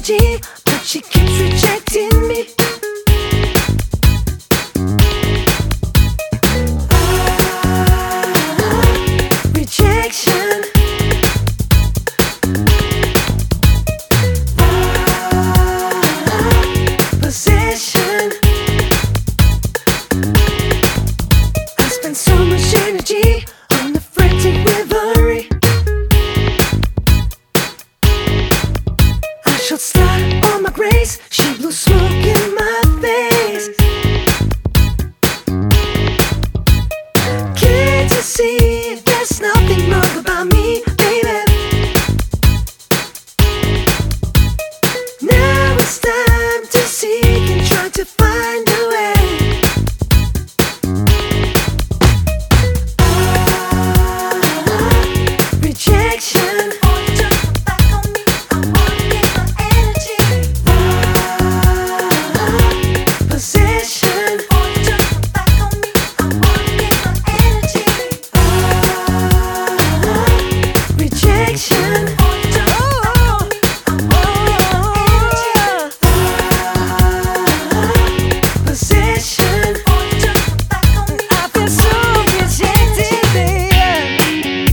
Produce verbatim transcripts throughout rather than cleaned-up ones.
energy, but she keeps rejecting me. Rejection. Possession. I spend so much energy on the frantic revelry. I shall slide on my grace. She blew smoke in my face. Can't you see there's nothing wrong about me, baby? Now it's time to seek and try to find a way. Rejection. Possession. Rejection. Possession. I feel so rejected, baby.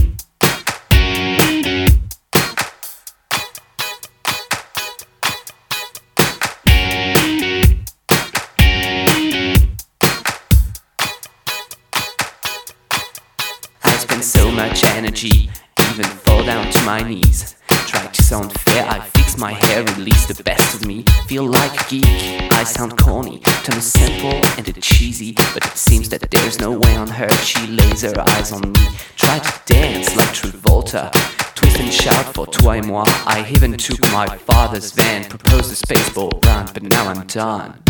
I spend so much energy, even fall down to my knees. Try to sound fair, I fix my hair, release the best of me. Feel like a geek, I sound corny, tone simple and it's cheesy. But it seems that there's no way on her, she lays her eyes on me. Try to dance like Travolta, twist and shout for toi et moi. I even took my father's van, proposed a spaceball run, but now I'm done.